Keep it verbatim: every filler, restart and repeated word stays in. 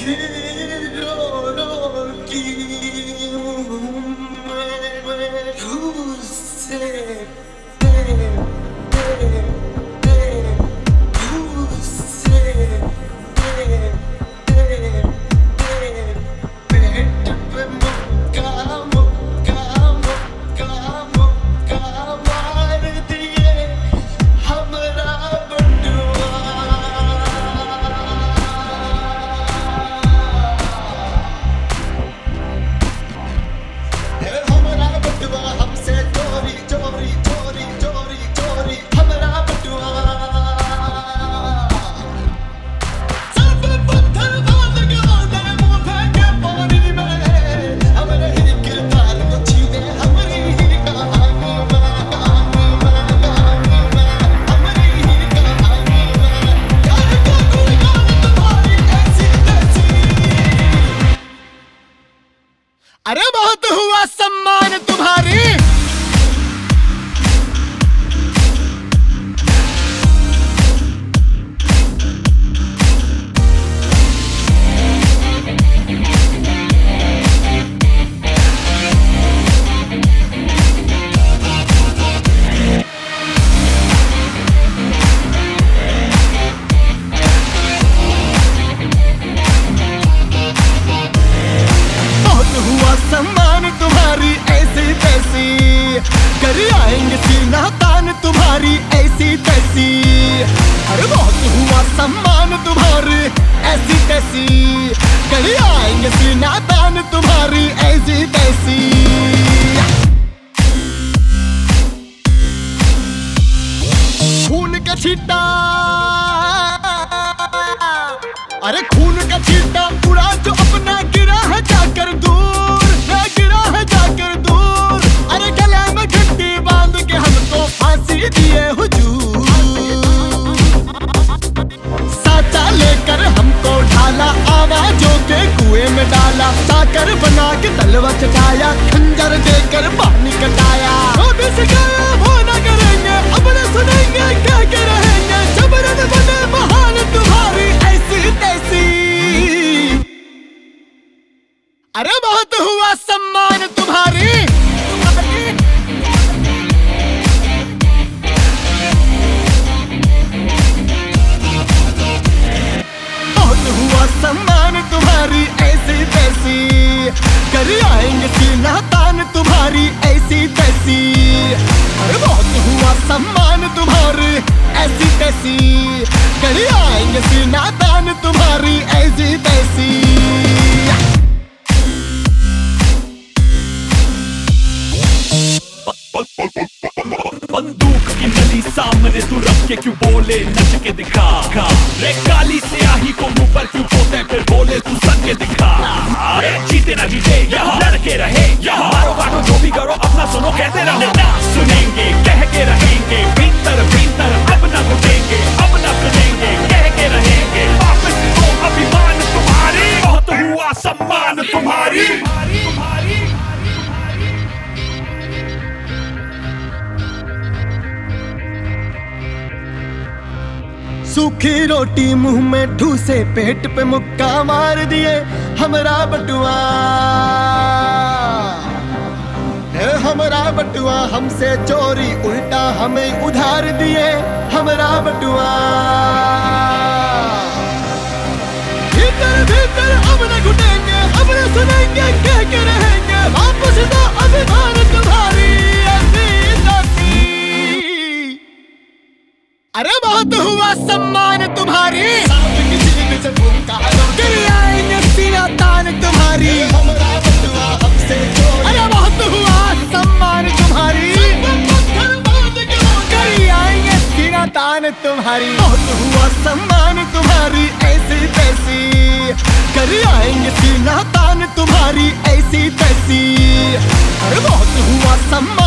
अरे बहुत हुआ सम्मान तुम्हारी। सम्मान तुम्हारी ऐसी तैसी कर आएंगे सीना तान तुम्हारी ऐसी तैसी। अरे बहुत हुआ सम्मान तुम्हारी ऐसी तैसी कर आएंगे सीना तान तुम्हारी ऐसी तैसी। खून का छींटा, अरे खून का छींटा उड़ा जो अपना गिरा है जाकर दूर, गिरा है जाकर दूर। अरे गले में घंटी बांध के हमको फांसी दिए हुजूर। साचा लेकर हमको ढाला, आवाजों के कुएं में डाला। साकर बना के तलवा चढ़ाया, खंजर देकर पानी कटाया। वो भी सिखाया वो ना करेंगे, अपने सुनेंगे कह के रहेंगे। जबरन बने महान तुम्हारी ऐसी तैसी। अरे बहुत हुआ सम्मान तुम्हारी। बहुत हुआ सम्मान तुम्हारी ऐसी तैसी कर आएंगे सीना तान तुम्हारी ऐसी तैसी। अरे बहुत हुआ सम्मान तुम्हारी ऐसी तैसी कर आएंगे सीना तान तुम्हारी ऐसी तैसी। बंदूक की नली सामने तू रख के क्यों बोले नच के दिखा। रे काली स्याही को मुंह पर क्यों पोते फिर बोले तू सच के दिखा। जीते ना जीते यहाँ लड़के रहे, यहाँ मारो काटो जो भी करो अपना सुनो कहते रहो। ना सुनेंगे कह के रहेंगे, भीतर भीतर अब ना घुटेंगे, अब ना सुनेंगे कह के रहेंगे। वापस तो अभिमान तुम्हारी, बहुत हुआ सम्मान तुम्हारी। सूखी रोटी मुंह में ठूसे, पेट पे मुक्का मार दिए हमरा बटुआ। हमरा बटुआ हमसे चोरी उल्टा हमें उधार दिए हमरा बटुआ। भीतर भीतर अब न घुटेंगे, अब न सुनेंगे कह के रहेंगे। वापस दो अभिमान तुम्हारी ऐसी तैसी। अरे बहुत हुआ सम्मान तुम्हारी। गिर आएंगे सीना तान तुम्हारी। अरे बहुत हुआ सम्मान तुम्हारी। गिर आएंगे सीना तान तुम्हारी। बहुत हुआ सम्मान तुम्हारी ऐसी तैसी कर आएंगे सीना तान तुम्हारी ऐसी तैसी। अरे बहुत हुआ सम्मान